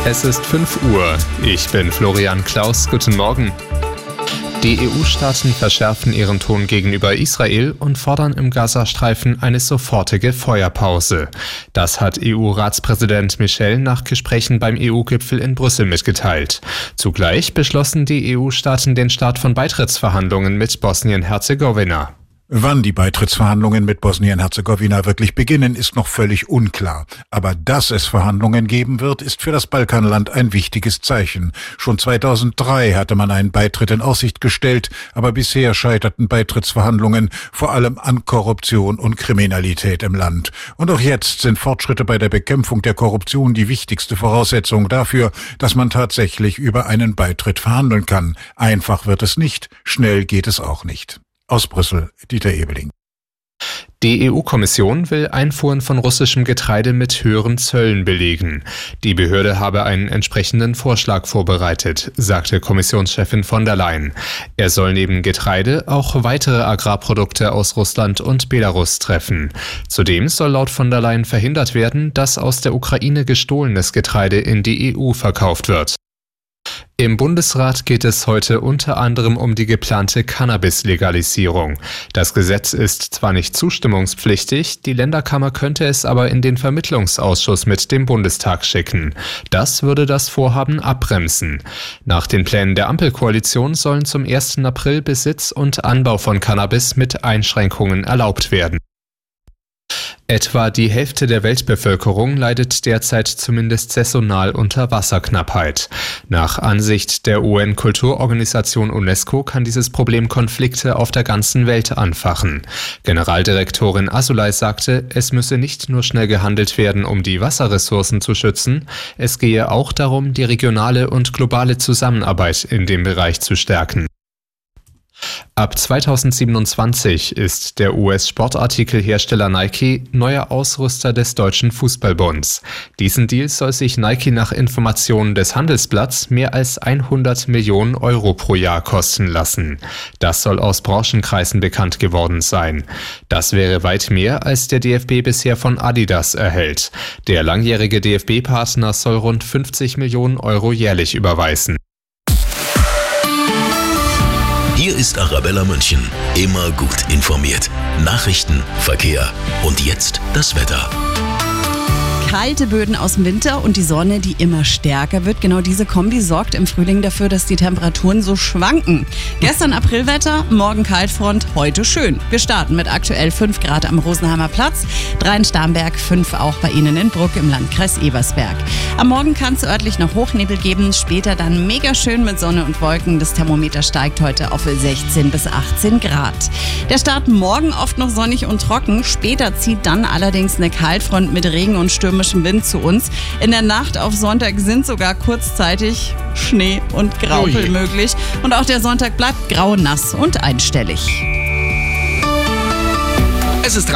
Es ist 5 Uhr. Ich bin Florian Klaus. Guten Morgen. Die EU-Staaten verschärfen ihren Ton gegenüber Israel und fordern im Gazastreifen eine sofortige Feuerpause. Das hat EU-Ratspräsident Michel nach Gesprächen beim EU-Gipfel in Brüssel mitgeteilt. Zugleich beschlossen die EU-Staaten den Start von Beitrittsverhandlungen mit Bosnien-Herzegowina. Wann die Beitrittsverhandlungen mit Bosnien-Herzegowina wirklich beginnen, ist noch völlig unklar. Aber dass es Verhandlungen geben wird, ist für das Balkanland ein wichtiges Zeichen. Schon 2003 hatte man einen Beitritt in Aussicht gestellt, aber bisher scheiterten Beitrittsverhandlungen vor allem an Korruption und Kriminalität im Land. Und auch jetzt sind Fortschritte bei der Bekämpfung der Korruption die wichtigste Voraussetzung dafür, dass man tatsächlich über einen Beitritt verhandeln kann. Einfach wird es nicht, schnell geht es auch nicht. Aus Brüssel, Dieter Ebeling. Die EU-Kommission will Einfuhren von russischem Getreide mit höheren Zöllen belegen. Die Behörde habe einen entsprechenden Vorschlag vorbereitet, sagte Kommissionschefin von der Leyen. Er soll neben Getreide auch weitere Agrarprodukte aus Russland und Belarus treffen. Zudem soll laut von der Leyen verhindert werden, dass aus der Ukraine gestohlenes Getreide in die EU verkauft wird. Im Bundesrat geht es heute unter anderem um die geplante Cannabis-Legalisierung. Das Gesetz ist zwar nicht zustimmungspflichtig, die Länderkammer könnte es aber in den Vermittlungsausschuss mit dem Bundestag schicken. Das würde das Vorhaben abbremsen. Nach den Plänen der Ampelkoalition sollen zum 1. April Besitz und Anbau von Cannabis mit Einschränkungen erlaubt werden. Etwa die Hälfte der Weltbevölkerung leidet derzeit zumindest saisonal unter Wasserknappheit. Nach Ansicht der UN-Kulturorganisation UNESCO kann dieses Problem Konflikte auf der ganzen Welt anfachen. Generaldirektorin Asulay sagte, es müsse nicht nur schnell gehandelt werden, um die Wasserressourcen zu schützen, es gehe auch darum, die regionale und globale Zusammenarbeit in dem Bereich zu stärken. Ab 2027 ist der US-Sportartikelhersteller Nike neuer Ausrüster des Deutschen Fußballbunds. Diesen Deal soll sich Nike nach Informationen des Handelsblatts mehr als 100 Millionen Euro pro Jahr kosten lassen. Das soll aus Branchenkreisen bekannt geworden sein. Das wäre weit mehr, als der DFB bisher von Adidas erhält. Der langjährige DFB-Partner soll rund 50 Millionen Euro jährlich überweisen. Hier ist Arabella München. Immer gut informiert. Nachrichten, Verkehr und jetzt das Wetter. Kalte Böden aus dem Winter und die Sonne, die immer stärker wird. Genau diese Kombi sorgt im Frühling dafür, dass die Temperaturen so schwanken. Gestern Aprilwetter, morgen Kaltfront, heute schön. Wir starten mit aktuell 5 Grad am Rosenheimer Platz, 3 in Starnberg, 5 auch bei Ihnen in Bruck im Landkreis Ebersberg. Am Morgen kann es örtlich noch Hochnebel geben, später dann mega schön mit Sonne und Wolken. Das Thermometer steigt heute auf 16 bis 18 Grad. Der Start morgen oft noch sonnig und trocken, später zieht dann allerdings eine Kaltfront mit Regen und stürmischem Wind zu uns. In der Nacht auf Sonntag sind sogar kurzzeitig Schnee und Graupel möglich. Und auch der Sonntag bleibt grau, nass und einstellig. Es ist